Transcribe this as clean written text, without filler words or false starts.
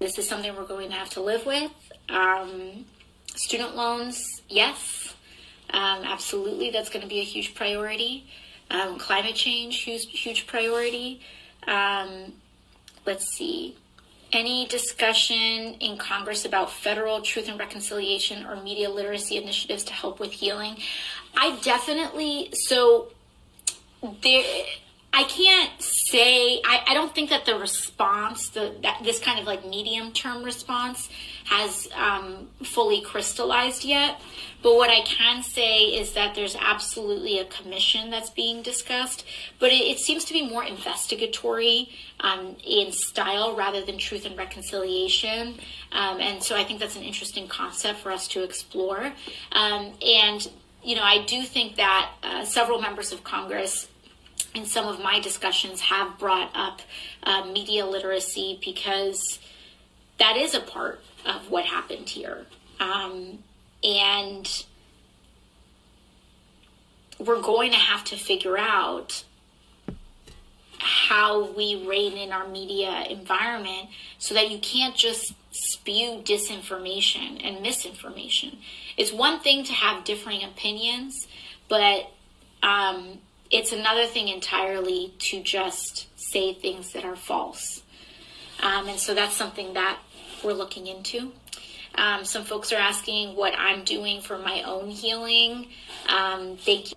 This is something we're going to have to live with. Student loans, yes, absolutely. That's going to be a huge priority. Climate change, huge priority. Let's see. Any discussion in Congress about federal truth and reconciliation or media literacy initiatives to help with healing? I can't say, I don't think that the response, this kind of like medium term response has fully crystallized yet. But what I can say is that there's absolutely a commission that's being discussed, but it seems to be more investigatory in style rather than truth and reconciliation. And so I think that's an interesting concept for us to explore. And, you know, I do think that several members of Congress in some of my discussions have brought up media literacy because that is a part of what happened here. And we're going to have to figure out how we rein in our media environment so that you can't just spew disinformation and misinformation. It's one thing to have differing opinions, but it's another thing entirely to just say things that are false. And so that's something that we're looking into. Some folks are asking what I'm doing for my own healing. Thank you.